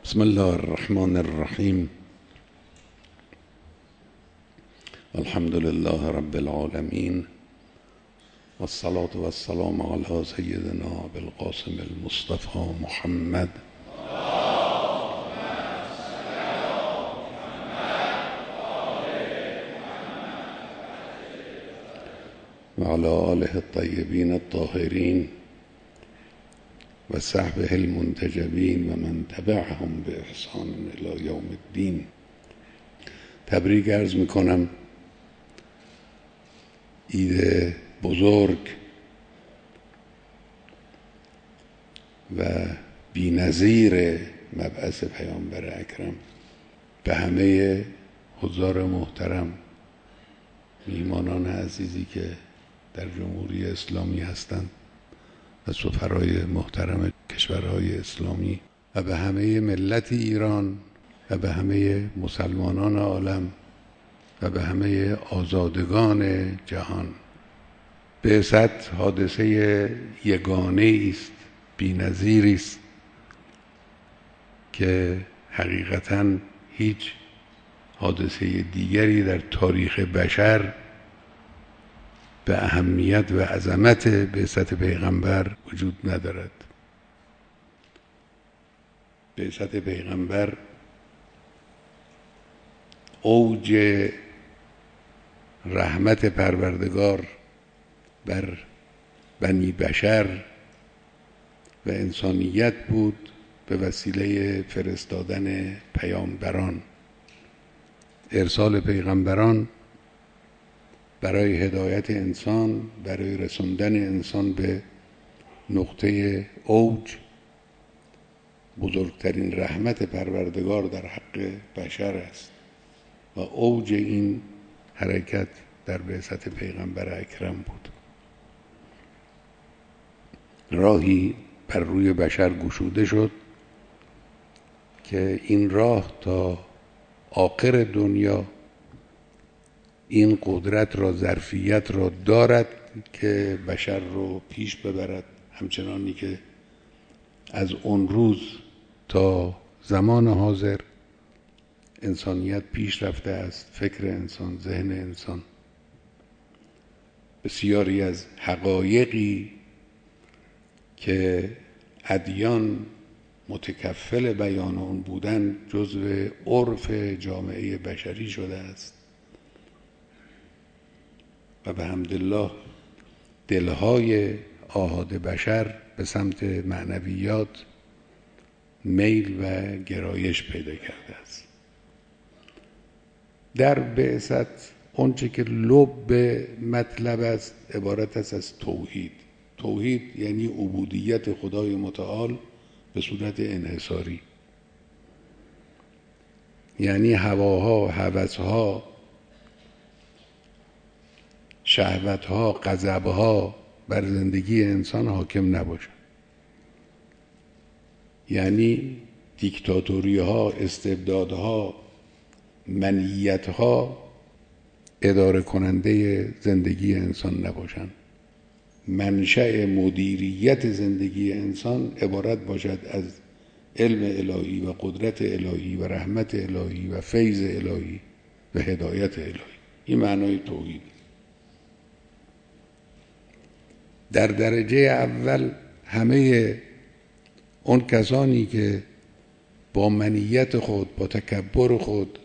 بسم الله الرحمن الرحیم. الحمد لله رب العالمین والصلاة والسلام علی سیدنا ابوالقاسم المصطفى محمد و علی آله الطیبین الطاهرین و صحبه المنتجبین و من تبعهم به احسان الی یوم الدین. تبریک عرض میکنم. عید بزرگ و بی‌نظیر مبعث پیامبر اکرم به همه حضار محترم، میهمانان عزیزی که در جمهوری اسلامی هستند و سفرای محترم کشورهای اسلامی و به همه ملت ایران و به همه مسلمانان عالم و به همه آزادگان جهان. بعثت حادثه یگانه است، بی‌نظیری است که حقیقتاً هیچ حادثه دیگری در تاریخ بشر به اهمیت و عظمت بعثت پیغمبر وجود ندارد. بعثت پیغمبر اوج رحمت پروردگار بر بنی بشر و انسانیت بود به وسیله فرستادن پیامبران، ارسال پیغمبران برای هدایت انسان، برای رساندن انسان به نقطه اوج. بزرگترین رحمت پروردگار در حق بشر است و اوج این حرکت در بعثت پیغمبر اکرم بود. راهی بر روی بشر گشوده شد که این راه تا آخر دنیا این قدرت را، ظرفیت را دارد که بشر رو پیش ببرد، همچنانی که از اون روز تا زمان حاضر انسانیت پیش رفته است. فکر انسان، ذهن انسان، بسیاری از حقایقی که ادیان متکفل بیان اون بودن جزو عرف جامعه بشری شده است و به حمدالله دلهای آحاد بشر به سمت معنویات میل و گرایش پیدا کرده است. در بعثت اونچه که لب مطلب است عبارت است از توحید. توحید یعنی عبودیت خدای متعال به صورت انحصاری، یعنی هواها، هوسها، شهوتها، غضبها بر زندگی انسان حاکم نباشد. یعنی دیکتاتوری‌ها، استبدادها، منیت‌ها اداره کننده زندگی انسان نباشند. منشأ مدیریت زندگی انسان عبارت باشد از علم الهی و قدرت الهی و رحمت الهی و فیض الهی و هدایت الهی. این معنای توحید. در درجه اول همه اون کسانی که با منیت خود، با تکبر خود،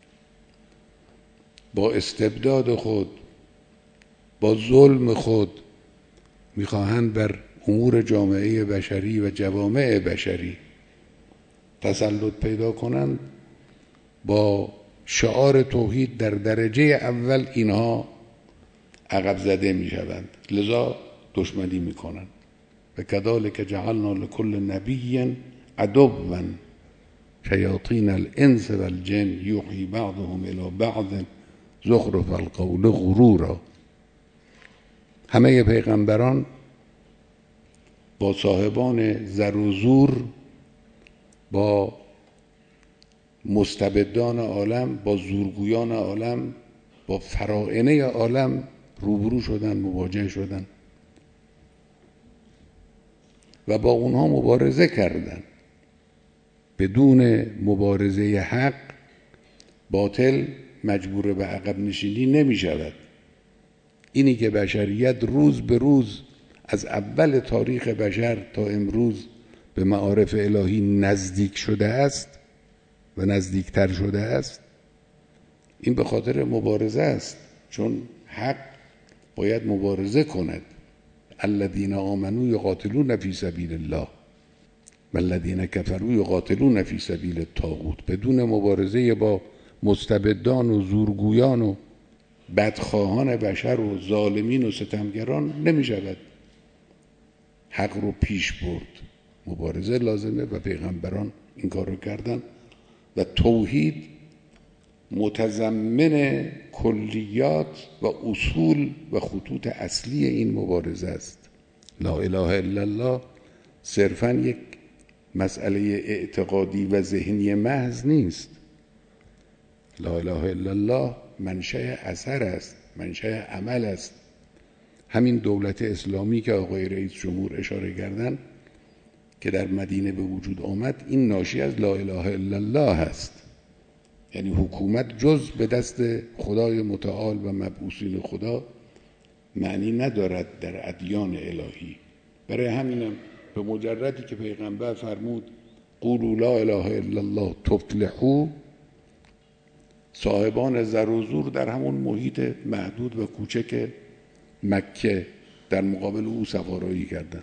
با استبداد خود، با ظلم خود میخواهند بر امور جامعه بشری و جوامع بشری تسلط پیدا کنند، با شعار توحید در درجه اول اینها عقب زده میشوند، لذا دشمنی میکنند. و کذالک جعلنا لكل نبی عدوا شیاطین الانس والجن یوحی بعضهم الی بعض زخرف القول غرورا. همه پیغمبران با صاحبان زر و زور، با مستبدان عالم، با زورگویان عالم، با فراعنه عالم روبرو شدن، مواجه شدن و با اونها مبارزه کردند. بدون مبارزه حق باطل مجبور به عقب نشینی نمی شود. اینی که بشریت روز به روز از اول تاریخ بشر تا امروز به معارف الهی نزدیک شده است و نزدیکتر شده است، این به خاطر مبارزه است، چون حق باید مبارزه کند. الذین آمنوا یقاتلون فی سبیل الله والذین کفروا یقاتلون فی سبیل الطاغوت. بدون مبارزه با مستبدان و زورگویان و بدخواهان بشر و ظالمین و ستمگران نمی شود حق رو پیش برد. مبارزه لازمه و پیغمبران این کار رو کردن و توحید متضمن کلیات و اصول و خطوط اصلی این مبارزه است. لا اله الا الله صرفاً یک مسئله اعتقادی و ذهنی محض نیست. لا اله الا الله منشأ اثر است، منشأ عمل است. همین دولت اسلامی که آقای رئیس جمهور اشاره کردن که در مدینه به وجود آمد، این ناشی از لا اله الا الله است. یعنی حکومت جز به دست خدای متعال و مبعوثین خدا معنی ندارد در ادیان الهی. برای همینم به مجردی که پیغمبر فرمود قولوا لا اله الا الله تفلحوا، صاحبان زر و زور در همون محیط محدود و کوچک مکه در مقابل او سوارایی کردند.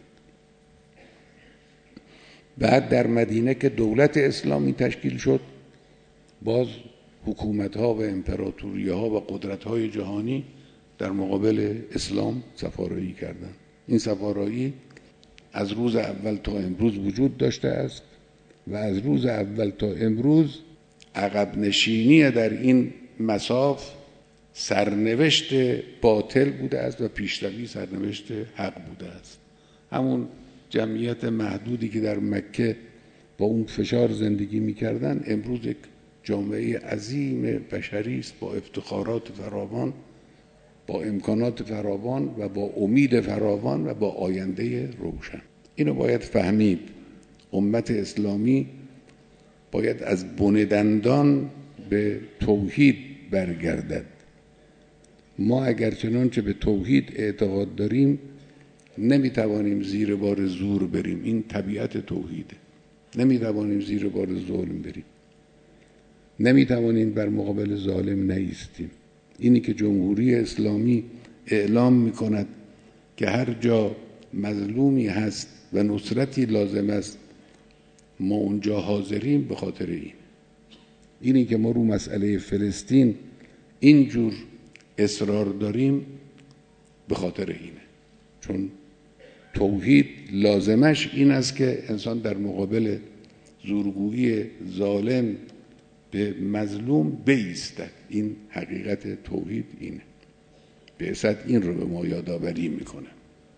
بعد در مدینه که دولت اسلامی تشکیل شد، باز حکومت‌ها و امپراتوری‌ها و قدرت‌های جهانی در مقابل اسلام سفارایی کردند. این سفارایی از روز اول تا امروز وجود داشته است و از روز اول تا امروز عقب نشینی در این مساف سرنوشت باطل بوده است و پیشروی سرنوشت حق بوده است. همون جمعیت محدودی که در مکه با اون فشار زندگی می‌کردند، امروز یک جامعه عظیم بشری است با افتخارات فراوان، با امکانات فراوان و با امید فراوان و با آینده روشن. اینو باید فهمید. امت اسلامی باید از بن دندان به توحید برگردد. ما اگر چنانچه به توحید اعتقاد داریم نمیتوانیم زیر بار زور بریم. این طبیعت توحیده. نمیتوانیم زیر بار ظلم بریم. نمیتوانیم بر مقابل ظالم نایستیم. اینی که جمهوری اسلامی اعلام میکند که هر جا مظلومی هست و نصرتی لازم است ما اونجا حاضریم، به خاطر اینی که ما رو مسئله فلسطین اینجور اصرار داریم، به خاطر اینه. چون توحید لازمش این است که انسان در مقابل زورگویی ظالم به مظلوم بایستد. این حقیقت توحید اینه. بعثت این رو به ما یادآوری میکنه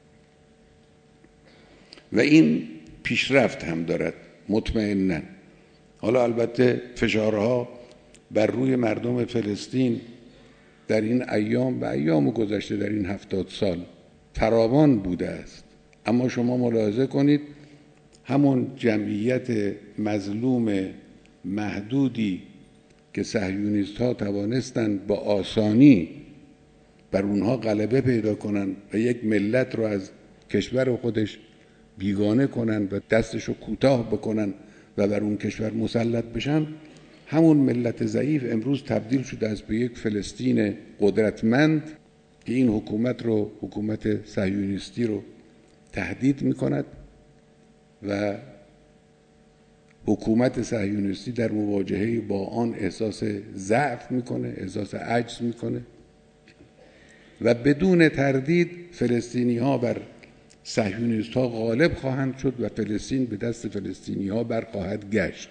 و این پیشرفت هم دارد مطمئناً. حالا البته فشارها بر روی مردم فلسطین در این ایام و ایام گذشته در این 70 سال فراوان بوده است، اما شما ملاحظه کنید همون جمعیت مظلوم محدودی که صهیونیست ها توانستند با آسانی بر اونها غلبه پیدا کنن و یک ملت رو از کشور خودش بیگانه کنن و دستشو کوتاه بکنن و بر اون کشور مسلط بشن، همون ملت ضعیف امروز تبدیل شده است به یک فلسطین قدرتمند که این حکومت صهیونیستی رو تهدید میکند و حکومت صهیونیستی در مواجهه با آن احساس ضعف میکنه، احساس عجز میکنه و بدون تردید فلسطینی ها بر صهیونیست ها غالب خواهند شد و فلسطین به دست فلسطینی ها برخواهد گشت.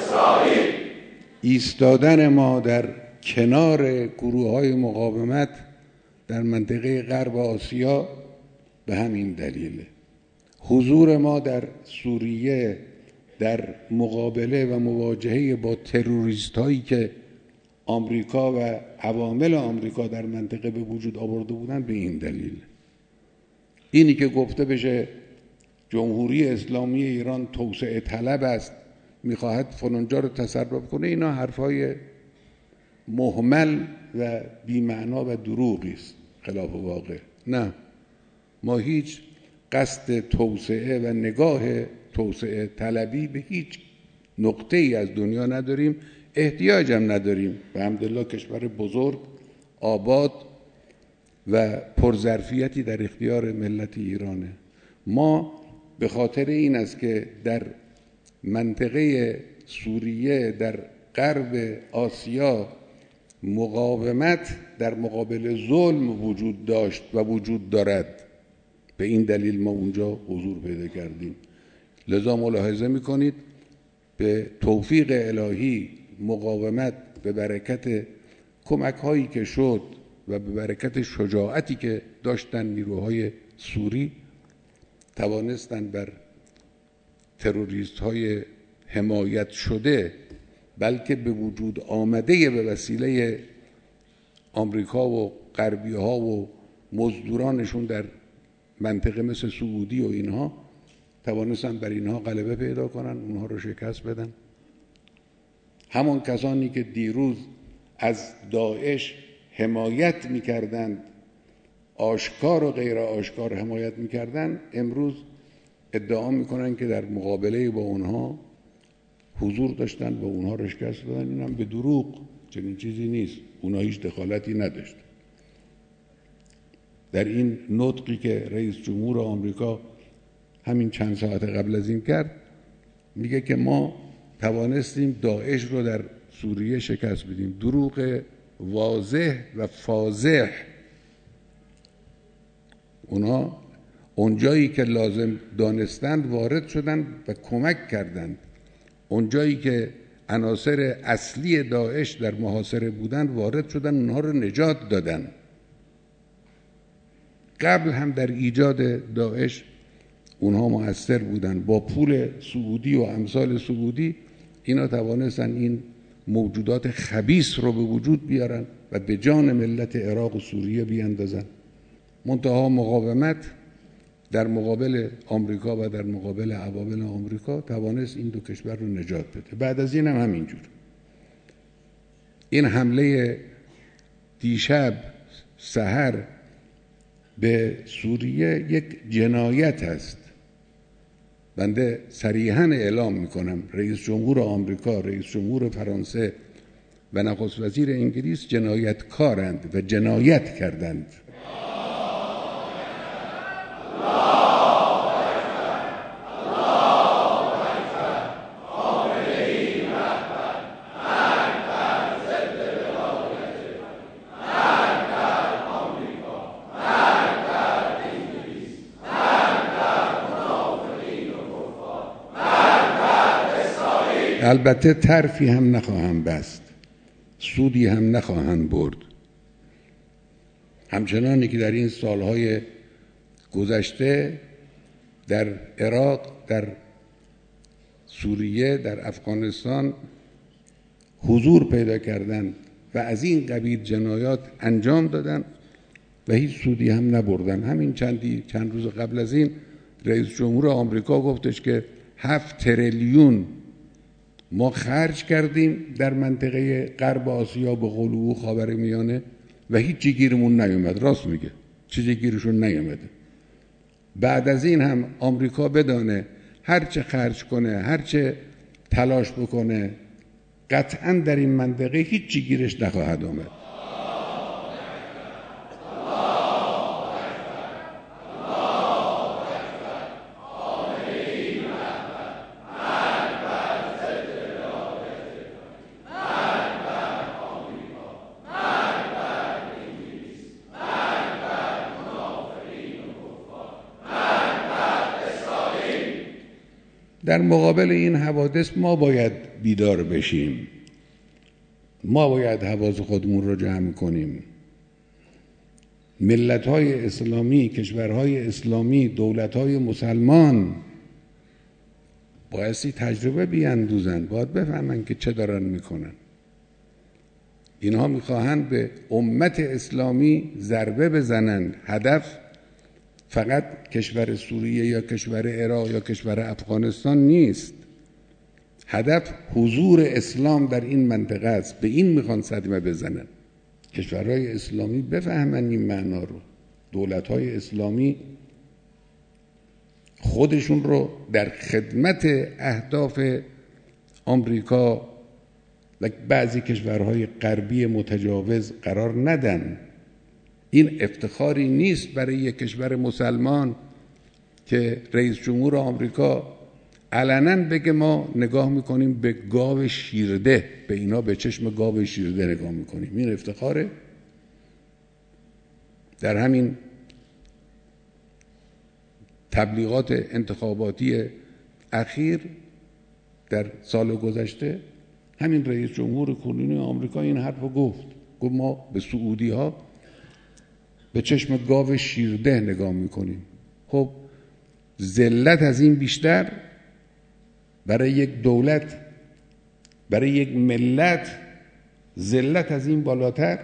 ایستادن ما در کنار گروه‌های مقاومت در منطقه غرب آسیا به همین دلیله. حضور ما در سوریه در مقابله و مواجهه با تروریست هایی که آمریکا و عوامل آمریکا در منطقه به وجود آورده بودن به این دلیل. اینی که گفته بشه جمهوری اسلامی ایران توسعه طلب است، میخواهد فلانجا رو تصرف کنه، اینا حرفای مهمل و بی‌معنا و دروغی است خلاف واقع. نه، ما هیچ قصد توسعه و نگاه توسعه طلبی به هیچ نقطه ای از دنیا نداریم، احتیاج هم نداریم. و الحمدلله کشور بزرگ، آباد و پرظرفیتی در اختیار ملت ایرانه. ما به خاطر این است که در منطقه سوریه در غرب آسیا مقاومت در مقابل ظلم وجود داشت و وجود دارد، به این دلیل ما اونجا حضور پیدا کردیم. لذا ملاحظه میکنید به توفیق الهی مقاومت به برکت کمک هایی که شد و به برکت شجاعتی که داشتن نیروهای سوری توانستن بر تروریست های حمایت شده بلکه به وجود آمده به وسیله آمریکا و غربی ها و مزدورانشون در منطقه مثل سعودی و اینها، توانستن بر اینها غلبه پیدا کنن، اونها رو شکست بدن. همان کسانی که دیروز از داعش حمایت میکردند، آشکار و غیر آشکار حمایت میکردند، امروز ادعا میکنن که در مقابله با اونها حضور داشتن و اونها رو شکست دادن. این هم به دروغ، چنین چیزی نیست. اونها هیچ دخالتی نداشت. در این نطقی که رئیس جمهور آمریکا همین چند ساعت قبل از این کرد، میگه که ما توانستیم داعش رو در سوریه شکست بدیم. دروغ واضح و فاضح. اونها اونجایی که لازم دانستند وارد شدند و کمک کردند. اونجایی که عناصر اصلی داعش در محاصره بودند وارد شدند، اونها رو نجات دادند. قبل هم در ایجاد داعش اونها مؤثر بودند. با پول سعودی و امثال سعودی اینا توانستن این موجودات خبیث رو به وجود بیارن و به جان ملت عراق و سوریه بیاندازن. منتها مقاومت در مقابل آمریکا و در مقابل عوامل آمریکا توانست این دو کشور رو نجات بده. بعد از این هم همینجور. این حمله دیشب سحر به سوریه یک جنایت است. بنده صریحاً اعلام میکنم رئیس جمهور آمریکا، رئیس جمهور فرانسه و نخست وزیر انگلیس جنایتکارند و جنایت کردند. البته طرفی هم نخواهم بست، سودی هم نخواهند برد. همچنانی که در این سالهای گذشته در عراق، در سوریه، در افغانستان حضور پیدا کردند و از این قبیل جنایات انجام دادند و هیچ سودی هم نبردن. همین چند روز قبل از این رئیس جمهور آمریکا گفتش که 7 تریلیون ما خرج کردیم در منطقه غرب آسیا به قول او خاورمیانه و هیچی گیرمون نیومد. راست میگه، چیزی گیرشون نیومده. بعد از این هم آمریکا بدانه هرچه خرج کنه، هرچه تلاش بکنه، قطعا در این منطقه هیچی گیرش نخواهد آمد. در مقابل این حوادث ما باید بیدار بشیم. ما باید حواس خودمون رو جمع کنیم. ملت‌های اسلامی، کشورهای اسلامی، دولت‌های مسلمان بایستی تجربه بیاندوزن، باید بفهمن که چه دارن میکنن. اینها میخواهند به امت اسلامی ضربه بزنند. هدف فقط کشور سوریه یا کشور عراق یا کشور افغانستان نیست. هدف حضور اسلام در این منطقه است. به این میخوان صدمه بزنن. کشورهای اسلامی بفهمن این معنا رو. دولت‌های اسلامی خودشون رو در خدمت اهداف آمریکا و بعضی کشورهای غربی متجاوز قرار ندن. این افتخاری نیست برای یک کشور مسلمان که رئیس جمهور آمریکا علنا بگه ما نگاه میکنیم به گاو شیرده، به اینا به چشم گاو شیرده نگاه میکنیم. این افتخاره. در همین تبلیغات انتخاباتی اخیر در سال گذشته همین رئیس جمهور کنونی آمریکا این حرف رو گفت ما به سعودی ها به چشم گاو شیرده نگاه میکنیم. خب ذلت از این بیشتر برای یک دولت، برای یک ملت، ذلت از این بالاتر؟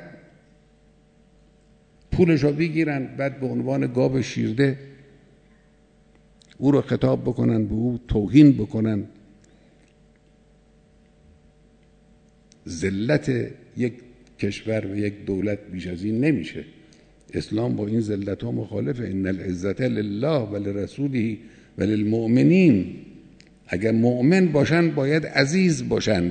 پولش رو بگیرن بعد به عنوان گاو شیرده او رو خطاب بکنن، به او توهین بکنن. ذلت یک کشور و یک دولت بیش از این نمیشه. اسلام با این ذلت ها مخالفه. ان العزت لله ولرسوله وللمؤمنین. اگر مؤمن باشند باید عزیز باشند.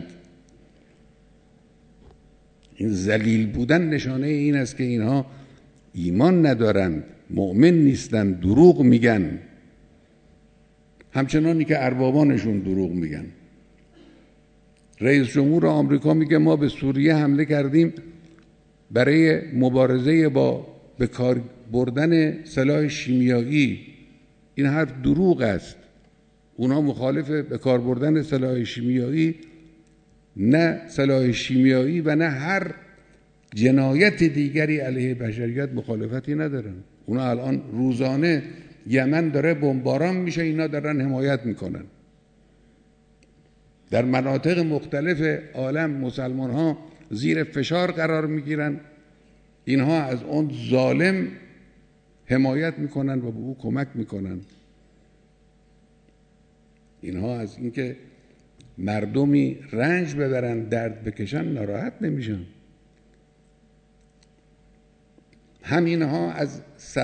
این ذلیل بودن نشانه این است که اینها ایمان ندارند، مؤمن نیستند، دروغ میگن، همچنانی که اربابانشون دروغ میگن. رئیس جمهور آمریکا میگه ما به سوریه حمله کردیم برای مبارزه با به کار بردن سلاح شیمیایی. این حرف دروغ است. اونا مخالف به کار بردن سلاح شیمیایی، نه سلاح شیمیایی و نه هر جنایت دیگری علیه بشریت مخالفتی ندارن. اونا الان روزانه یمن داره بمباران میشه، اینا دارن حمایت میکنن. در مناطق مختلف عالم مسلمان ها زیر فشار قرار میگیرن، اینها از اون ظالم حمایت میکنن و به او کمک میکنن. اینها از اینکه مردمی رنج ببرن، درد بکشن، ناراحت نمیشن. همینها از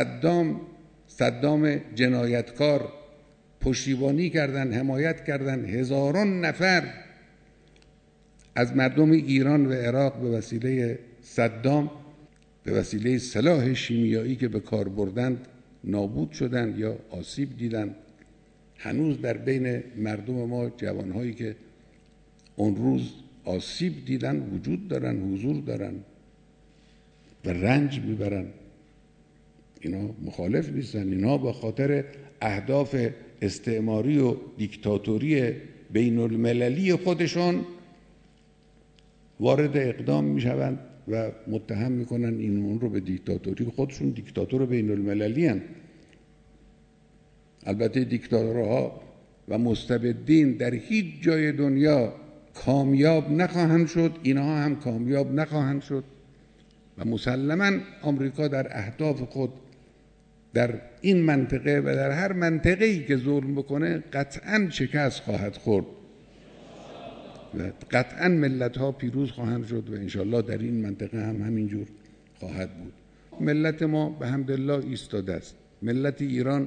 صدام جنایتکار پشتیبانی کردن، حمایت کردن. هزاران نفر از مردم ایران و عراق به وسیله صدام، به وسیله سلاح شیمیایی که به کار بردند نابود شدند یا آسیب دیدند. هنوز در بین مردم ما جوانهایی که اون روز آسیب دیدن وجود دارن، حضور دارن و رنج میبرن. اینا مخالف نیستن. اینا به خاطر اهداف استعماری و دیکتاتوری بین المللی خودشون وارد اقدام میشوند و متهم میکنن این اون رو به دیکتاتوری. خودشون دیکتاتور بین المللی هستند. البته دیکتاتورها و مستبدین در هیچ جای دنیا کامیاب نخواهند شد، اینها هم کامیاب نخواهند شد و مسلماً آمریکا در اهداف خود در این منطقه و در هر منطقه‌ای که ظلم بکنه قطعاً شکست خواهد خورد و قطعاً ملت‌ها پیروز خواهند شد و انشالله در این منطقه هم همینجور خواهد بود. ملت ما به حمدالله ایستاده است. ملت ایران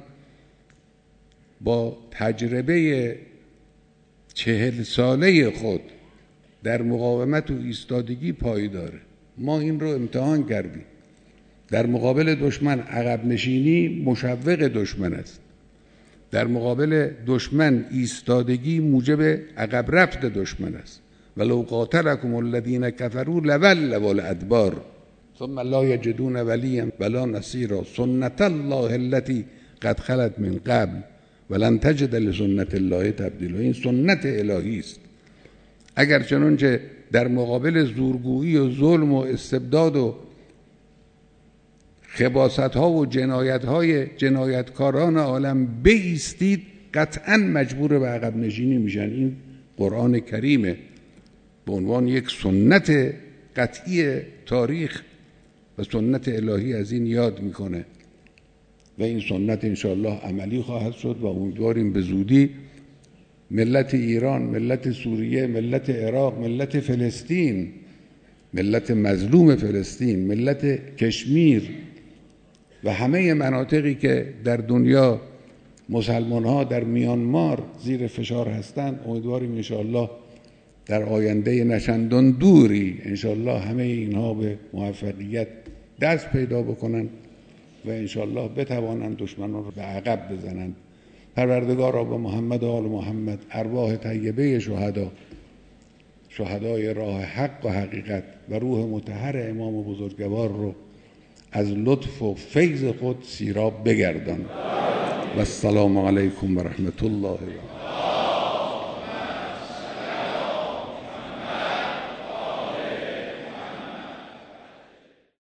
با تجربه 40 ساله خود در مقاومت و ایستادگی پایداره. ما این رو امتحان کردیم. در مقابل دشمن عقب نشینی مشوق دشمن است. در مقابل دشمن ایستادگی موجب عقب رفت دشمن است. ولو قاتلکم الذین کفروا لولوا الادبار ثم لا یجدون ولیا ولا نصیرا سنت الله التي قد خلت من قبل ولن تجد لسنت الله تبدیلا. این سنت الهی است. اگر چنانچه در مقابل زورگویی و ظلم و استبداد و خباست ها و جنایت های جنایتکاران عالم بایستید، قطعا مجبور به عقب نشینی میشن. این قرآن کریمه به عنوان یک سنت قطعی تاریخ و سنت الهی از این یاد میکنه و این سنت انشاءالله عملی خواهد شد و امیدواریم به زودی ملت ایران، ملت سوریه، ملت عراق، ملت فلسطین، ملت مظلوم فلسطین، ملت کشمیر و همه مناطقی که در دنیا مسلمان ها در میانمار زیر فشار هستند، امیدواریم انشاءالله در آینده نچندان دوری انشاءالله همه اینها به موفقیت دست پیدا بکنند و انشاءالله بتوانند دشمنان را به عقب بزنند. پروردگارا به محمد و آل محمد، ارواح طیبه شهدا، شهدای راه حق و حقیقت و روح مطهر امام بزرگوار رو از لطف و فیض خود سیراب بگردان. و السلام علیکم و رحمت الله و